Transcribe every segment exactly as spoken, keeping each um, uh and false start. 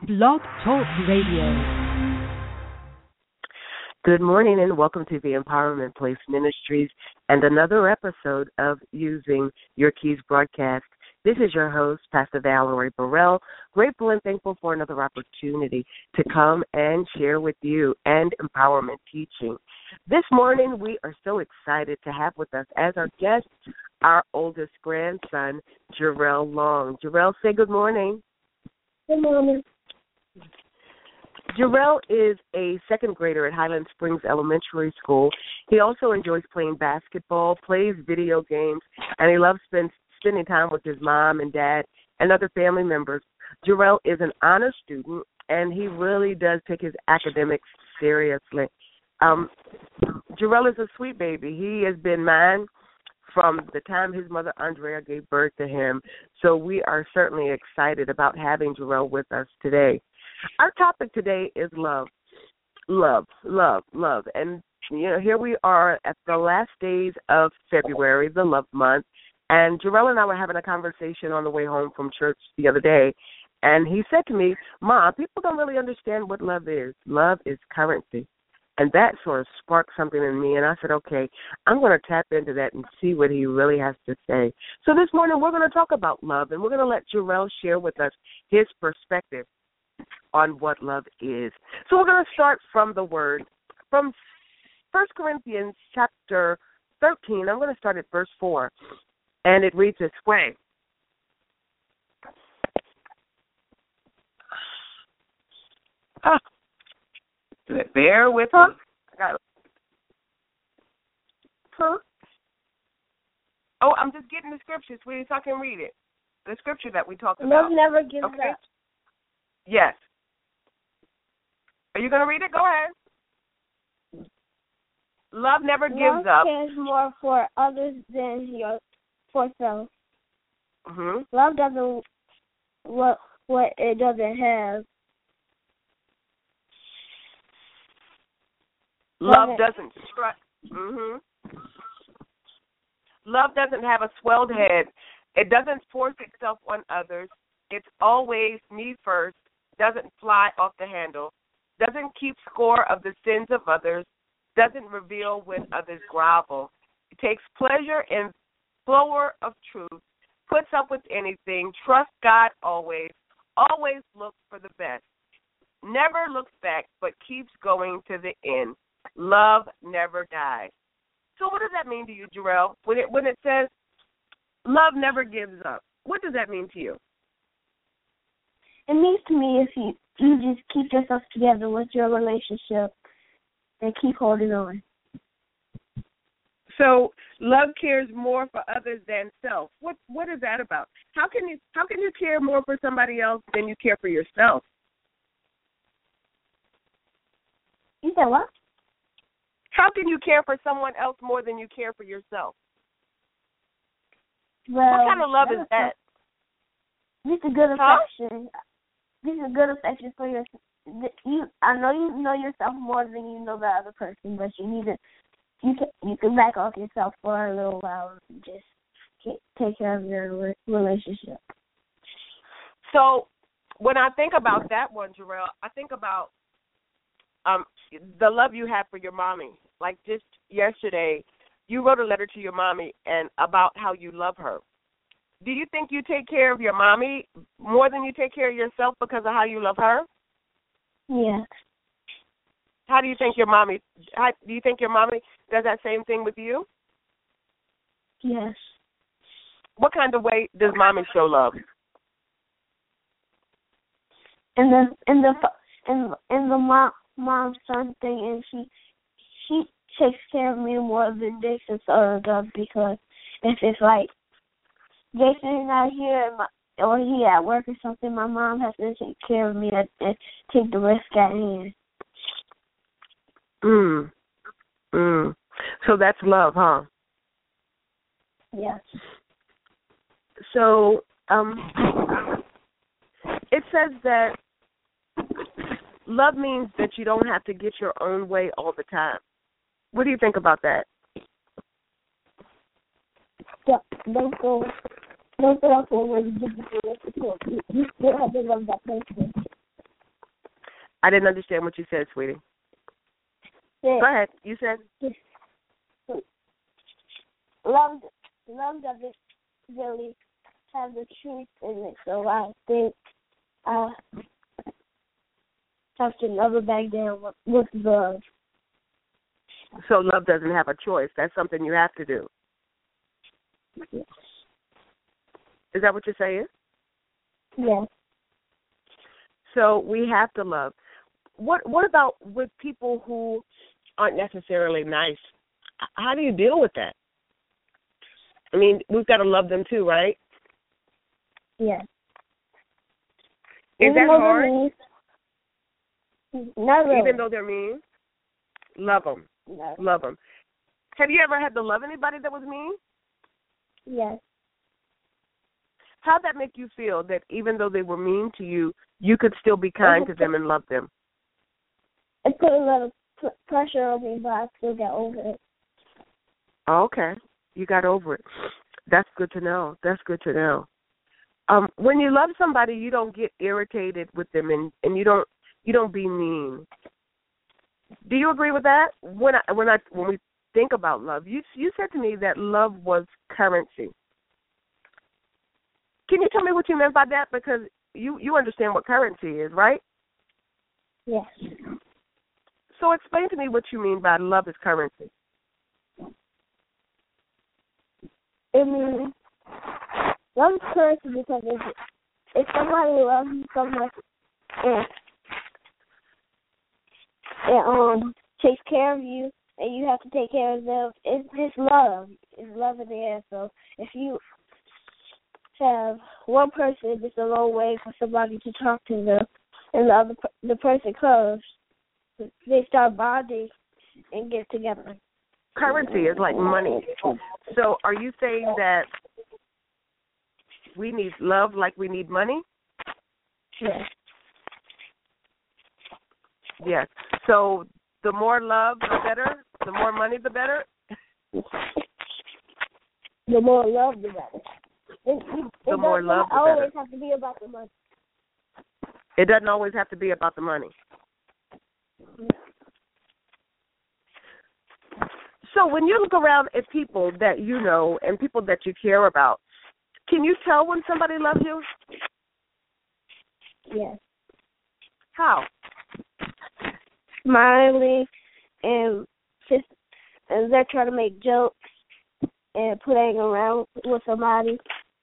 Blog Talk Radio. Good morning and welcome to the Empowerment Place Ministries and another episode of Using Your Keys broadcast. This is your host, Pastor Valerie Burrell, grateful and thankful for another opportunity to come and share with you and empowerment teaching. This morning, we are so excited to have with us as our guest our oldest grandson, Jarrell Long. Jarrell, say good morning. Good morning. Jarrell is a second grader at Highland Springs Elementary School. He also enjoys playing basketball, plays video games, and he loves spend, spending time with his mom and dad and other family members. Jarrell is an honor student, and he really does take his academics seriously. Um, Jarrell is a sweet baby. He has been mine from the time his mother, Andrea, gave birth to him. So we are certainly excited about having Jarrell with us today. Our topic today is love, love, love, love. And, you know, here we are at the last days of February, the love month. And Jarrell and I were having a conversation on the way home from church the other day. And he said to me, Mom, people don't really understand what love is. Love is currency. And that sort of sparked something in me. And I said, okay, I'm going to tap into that and see what he really has to say. So this morning we're going to talk about love. And we're going to let Jarrell share with us his perspective on what love is. So we're going to start from the word. From First Corinthians chapter thirteen, I'm going to start at verse four, and it reads this way. Ah, bear with huh? me. I got huh? Oh, I'm just getting the scripture, sweetie, so I can read it. The scripture that we talked about. Love never gives okay? up. Yes. Are you going to read it? Go ahead. Love never gives Love up. Love cares more for others than your for self. Mm-hmm. Love doesn't what what it doesn't have. Love doesn't strut. Mm-hmm. Love doesn't have a swelled head. It doesn't force itself on others. It's always me first. Doesn't fly off the handle. Doesn't keep score of the sins of others, doesn't reveal when others grovel. It takes pleasure in flower of truth, puts up with anything, trusts God always, always looks for the best, never looks back but keeps going to the end. Love never dies. So what does that mean to you, Jarrell, when it, when it says love never gives up? What does that mean to you? It means to me if you, you just keep yourself together with your relationship and keep holding on. So love cares more for others than self. What what is that about? How can you how can you care more for somebody else than you care for yourself? You said what? How can you care for someone else more than you care for yourself? Well, what kind of love is that? This is a good huh? affection. This is a good affection for your. You, I know you know yourself more than you know the other person, but you need to. You can you can back off yourself for a little while and just take care of your relationship. So, when I think about that one, Jarrell, I think about um the love you have for your mommy. Like just yesterday, you wrote a letter to your mommy and about how you love her. Do you think you take care of your mommy more than you take care of yourself because of how you love her? Yes. How do you think your mommy? How, do you think your mommy does that same thing with you? Yes. What kind of way does mommy show love? In the in the in in the mom mom son thing, and she she takes care of me more than Jason sort of does because if it's like Jason is not here and my, or he at work or something, my mom has to take care of me and, and take the risk at hand. Mm. Mm. So that's love, huh? Yes. So um, it says that love means that you don't have to get your own way all the time. What do you think about that? Yeah, don't go Don't put up for when you give the support. You you still have to love that person. I didn't understand what you said, sweetie. That Go ahead. You said? Love, love doesn't really have the truth in it, so I think I have to never back down with, with love. So love doesn't have a choice. That's something you have to do. Yes. Is that what you're saying? Yes. So we have to love. What What about with people who aren't necessarily nice? How do you deal with that? I mean, we've got to love them too, right? Yes. Is Even that though hard? they're mean, not really. Even though they're mean? Love them. No. Love them. Have you ever had to love anybody that was mean? Yes. How'd that make you feel that even though they were mean to you, you could still be kind to them and love them? It put a lot of pr- pressure on me, but I still got over it. Okay. You got over it. That's good to know. That's good to know. Um, when you love somebody, you don't get irritated with them, and, and you don't you don't be mean. Do you agree with that? When I when I when we think about love, you you said to me that love was currency. Can you tell me what you meant by that? Because you, you understand what currency is, right? Yes. So explain to me what you mean by love is currency. I mean, love is currency because if, if somebody loves you so much and, and um takes care of you and you have to take care of them, it's just love. It's love in the air. So if you have one person, it's a long way for somebody to talk to them, and the other the person comes, they start bonding and get together. Currency is like money. So are you saying that we need love like we need money? Yes. Yes. So the more love, the better? The more money, the better? The more love, the better. It, it, The it more love, the always better. have to be about the money. It doesn't always have to be about the money. So when you look around at people that you know and people that you care about, can you tell when somebody loves you? Yes. How? Smiling and just and they're trying to make jokes and playing around with somebody.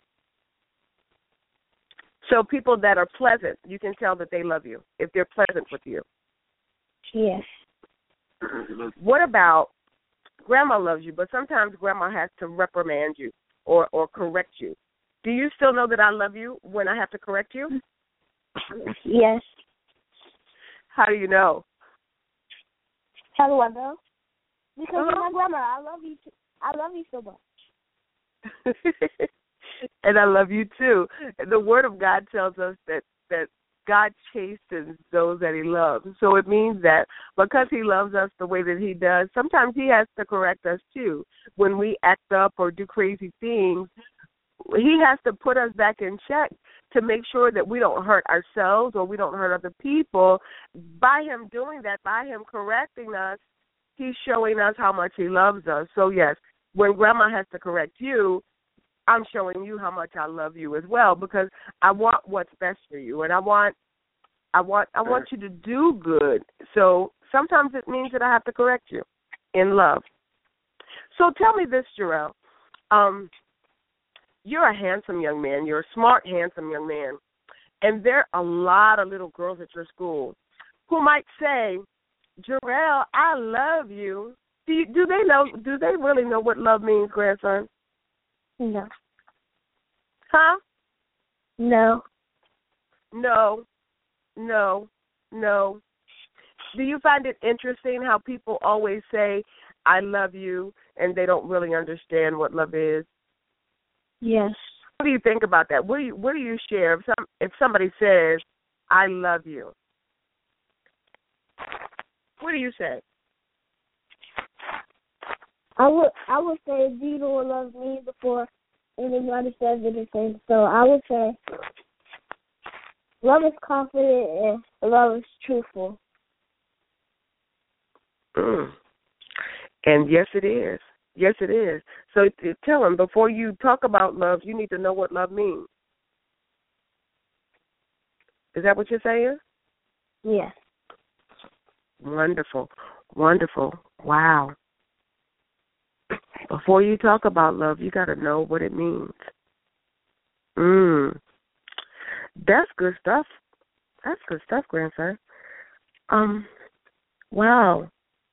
So people that are pleasant, you can tell that they love you if they're pleasant with you. Yes. What about grandma loves you, but sometimes grandma has to reprimand you or, or correct you. Do you still know that I love you when I have to correct you? Yes. How do you know? How do I know? Because Uh-huh. you're my grandma. I love you. Too. I love you so much. And I love you too. The Word of God tells us that, that God chastens those that He loves. So it means that because He loves us the way that He does, sometimes He has to correct us too. When we act up or do crazy things, He has to put us back in check to make sure that we don't hurt ourselves or we don't hurt other people. By Him doing that, by Him correcting us, He's showing us how much He loves us. So yes, when grandma has to correct you, I'm showing you how much I love you as well, because I want what's best for you, and I want, I want, I want you to do good. So sometimes it means that I have to correct you in love. So tell me this, Jarrell. Um, you're a handsome young man. You're a smart, handsome young man, and there are a lot of little girls at your school who might say, Jarrell, I love you. Do you, do they know? Do they really know what love means, grandson? No. Huh? No. No, no, no. Do you find it interesting how people always say, I love you, and they don't really understand what love is? Yes. What do you think about that? What do you, what do you share if, some, if somebody says, I love you? What do you say? I would I would say Dina will love me before anybody says anything. So I would say Love is confident and love is truthful. Mm. And yes, it is. Yes, it is. So t- tell them, before you talk about love, you need to know what love means. Is that what you're saying? Yes. Wonderful. Wonderful. Wow. Before you talk about love, you got to know what it means. Mm. That's good stuff. That's good stuff, grandson. Um, wow.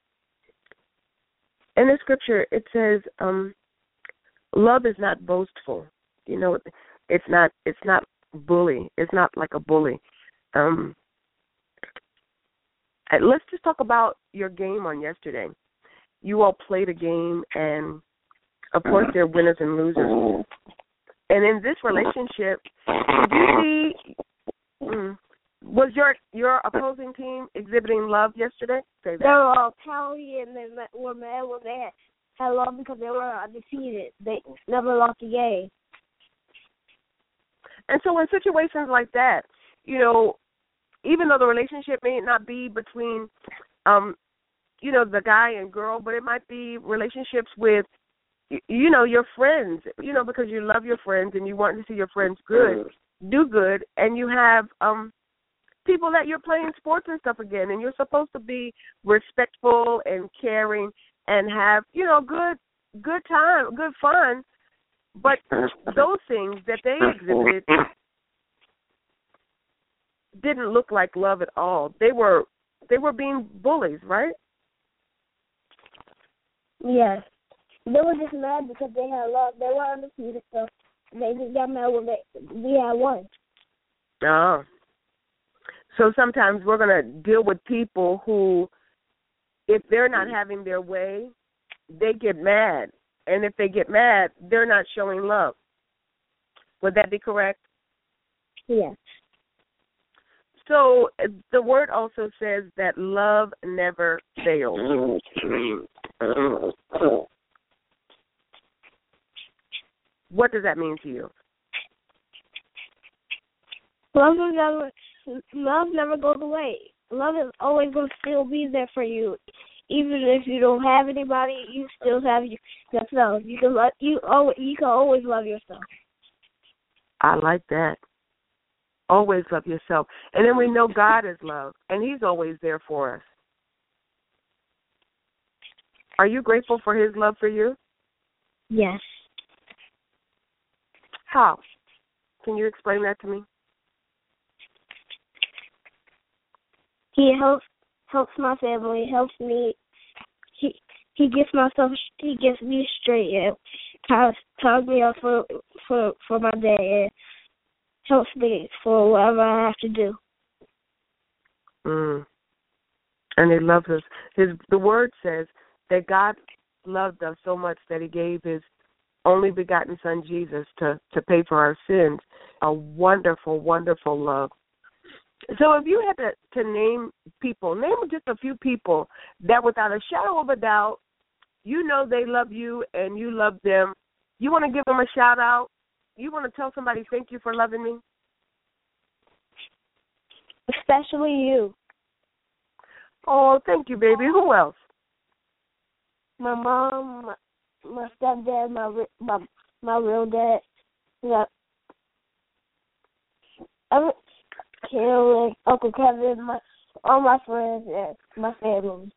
In the scripture, it says, um, love is not boastful. You know, it's not. It's not bully. It's not like a bully. Um, let's just talk about your game on yesterday. You all played a game, and of course, there are winners and losers. And in this relationship, did you see? Mm, was your your opposing team exhibiting love yesterday? Say that. They were all pouty and they were mad when they had, had love because they were undefeated. They never lost a game. And so in situations like that, you know, even though the relationship may not be between, um, you know, the guy and girl, but it might be relationships with, you know, your friends, you know, because you love your friends and you want to see your friends good, do good, and you have um, people that you're playing sports and stuff again, and you're supposed to be respectful and caring and have, you know, good good time, good fun, but those things that they exhibited didn't look like love at all. They were they were being bullies, right? Yes. They were just mad because they had love. They were undefeated, so they just got mad when they, we had won. Oh. So sometimes we're going to deal with people who, if they're not having their way, they get mad. And if they get mad, they're not showing love. Would that be correct? Yes. So the word also says that love never fails. What does that mean to you? Love never, love never goes away. Love is always going to still be there for you, even if you don't have anybody. You still have yourself. You can love, you always you can always love yourself. I like that. Always love yourself, and then we know God is love, and He's always there for us. Are you grateful for His love for you? Yes. How? Can you explain that to me? He helps helps my family, helps me. He he gets myself he gets me straight and ties ties me up for for for my day and helps me for whatever I have to do. Mm. And He loves us. His the Word says that God loved us so much that He gave His only begotten Son Jesus to, to pay for our sins. A wonderful, wonderful love. So if you had to, to name people, name just a few people that without a shadow of a doubt, you know they love you and you love them. You want to give them a shout out? You want to tell somebody, thank you for loving me? Especially you. Oh, thank you, baby. Who else? My mom, my, my stepdad, my my my real dad, yeah, every, Carolyn, Uncle Kevin, my all my friends and my family.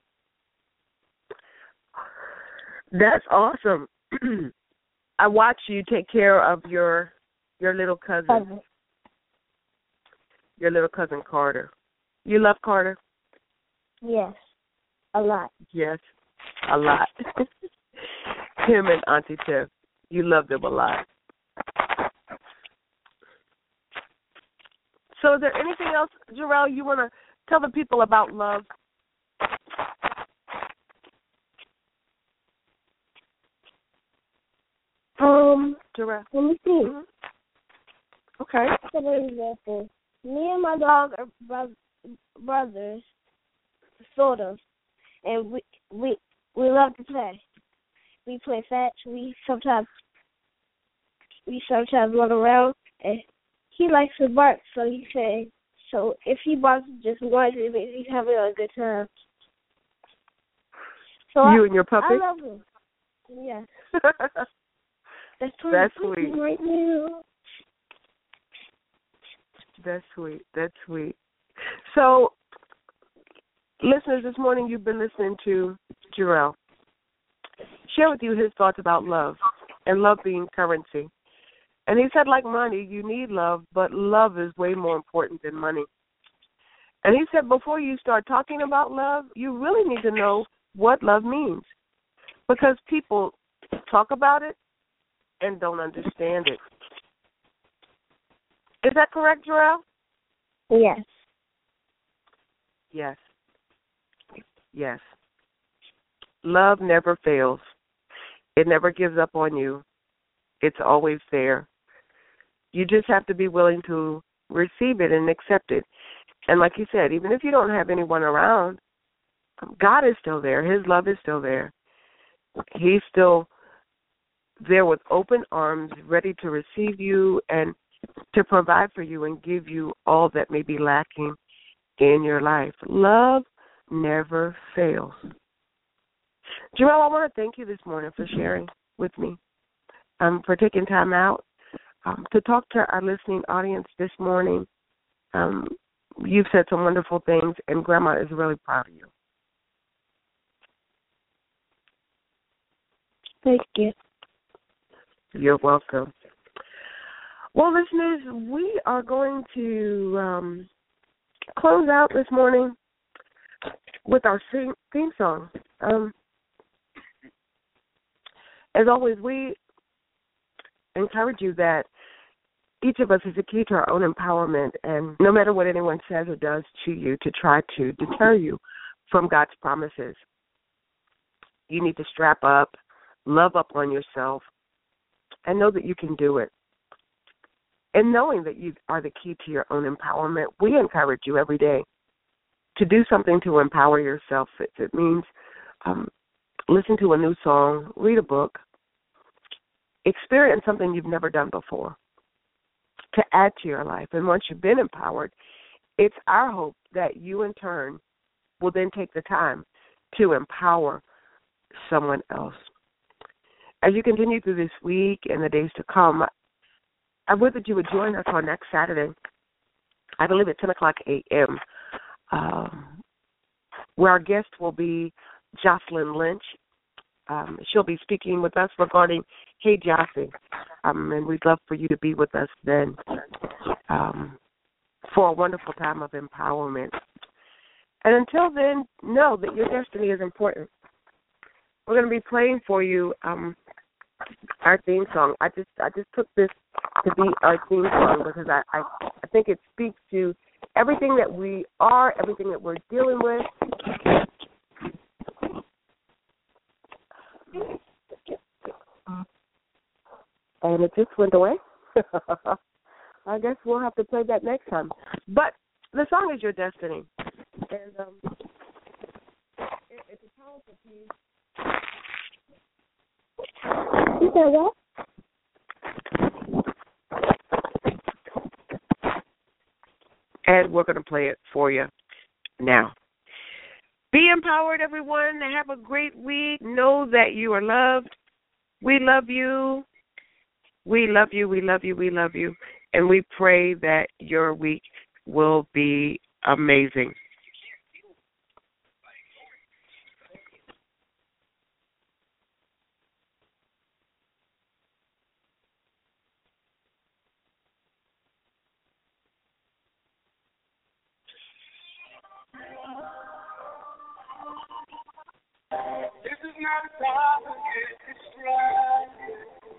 That's awesome. I watch you take care of your your little cousin, Cousin. your little cousin Carter. You love Carter? Yes, a lot. Yes, a lot. Him and Auntie Tiff, you love them a lot. So is there anything else, Jarrell, you want to tell the people about love? Um, Jarrell? let me see. Mm-hmm. Okay. For example, me and my dog are bro- brothers, sort of, and we we we love to play. We play fetch. We sometimes we sometimes run around, and he likes to bark, so he say, so if he barks just once, it means he's having a good time. So you I, and your puppy? I love him. Yeah. That's, That's sweet. Right now. That's sweet. That's sweet. So, listeners, this morning you've been listening to Jarrell share with you his thoughts about love and love being currency. And he said, like money, you need love, but love is way more important than money. And he said, before you start talking about love, you really need to know what love means, because people talk about it and don't understand it. Is that correct, Jarrell? Yes. Yes. Yes. Love never fails. It never gives up on you. It's always there. You just have to be willing to receive it and accept it. And like you said, even if you don't have anyone around, God is still there. His love is still there. He's still there with open arms, ready to receive you and to provide for you and give you all that may be lacking in your life. Love never fails. Jarrell, I want to thank you this morning for sharing with me, um, for taking time out um, to talk to our listening audience this morning. Um, you've said some wonderful things, and Grandma is really proud of you. Thank you. You're welcome. Well, listeners, we are going to um, close out this morning with our theme song. Um, as always, we encourage you that each of us is a key to our own empowerment, and no matter what anyone says or does to you to try to deter you from God's promises, you need to strap up, love up on yourself, and know that you can do it. And knowing that you are the key to your own empowerment, we encourage you every day to do something to empower yourself. If it means um, listen to a new song, read a book, experience something you've never done before to add to your life. And once you've been empowered, it's our hope that you in turn will then take the time to empower someone else. As you continue through this week and the days to come, I would that you would join us on next Saturday, I believe at ten o'clock a.m., um, where our guest will be Jocelyn Lynch. Um, she'll be speaking with us regarding Hey Jossie, um, and we'd love for you to be with us then um, for a wonderful time of empowerment. And until then, know that your destiny is important. We're going to be playing for you um, our theme song. I just I just took this to be our theme song because I, I, I think it speaks to everything that we are, everything that we're dealing with. And it just went away. I guess we'll have to play that next time. But the song is Your Destiny. And um, it, it's a powerful piece. You said what? And we're going to play it for you now. Be empowered, everyone. Have a great week. Know that you are loved. We love you. We love you. We love you. We love you. And we pray that your week will be amazing. This is not a time to get distracted.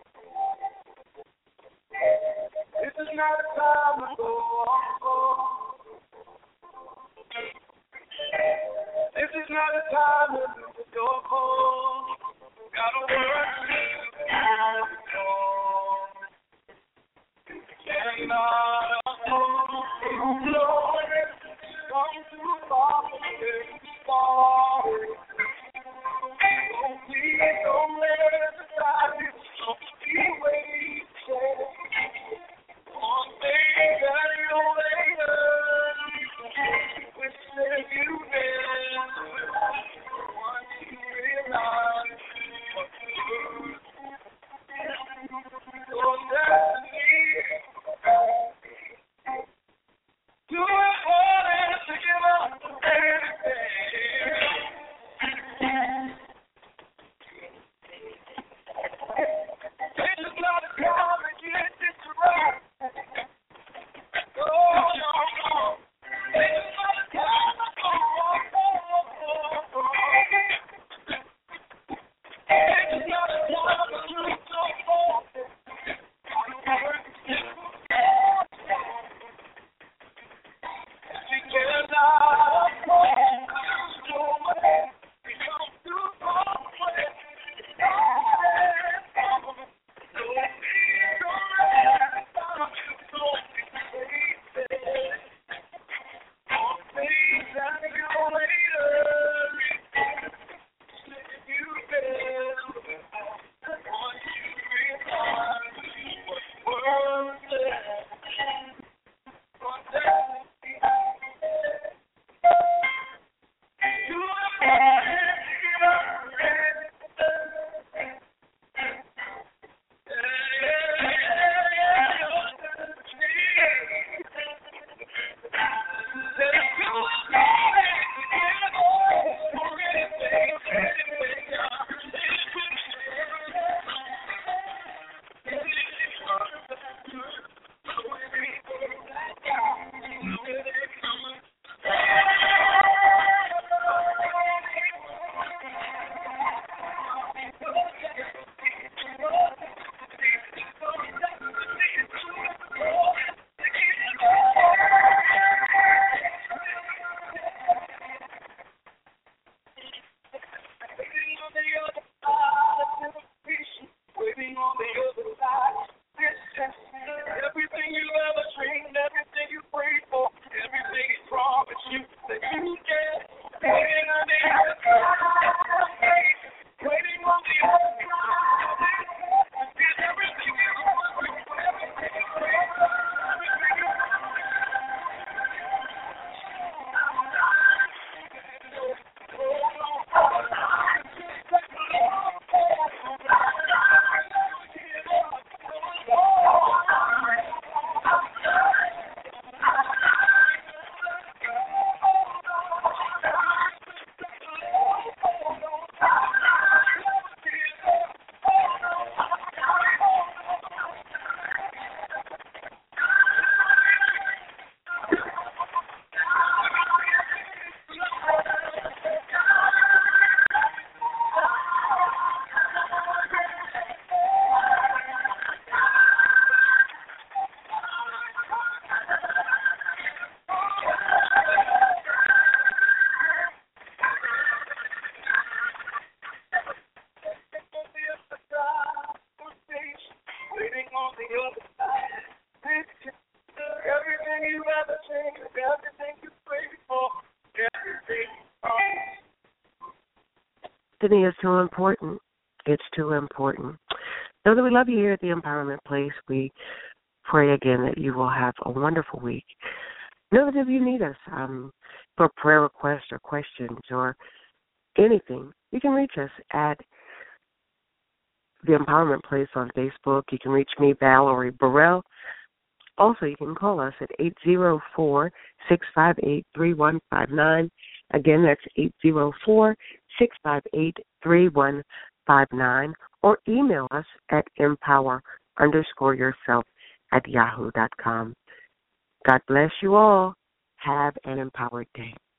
This is not a time to go on. This is not a time to lose your cold. Gotta work and not alone. Lord, come too far to get far. Don't please don't let us decide. Don't be waiting. One thing promise you that you get. Waiting on the other side, waiting on the other side. Is everything you want? Everything you want? Everything you want? Destiny is too important. It's too important. Know that we love you here at the Empowerment Place. We pray again that you will have a wonderful week. Know that if you need us um, for prayer requests or questions or anything, you can reach us at the Empowerment Place on Facebook. You can reach me, Valerie Burrell. Also, you can call us at eight zero four, six five eight, three one five nine. Again, that's eight zero four, six five eight, three one five nine. Or email us at empower underscore yourself at yahoo dot com. God bless you all. Have an empowered day.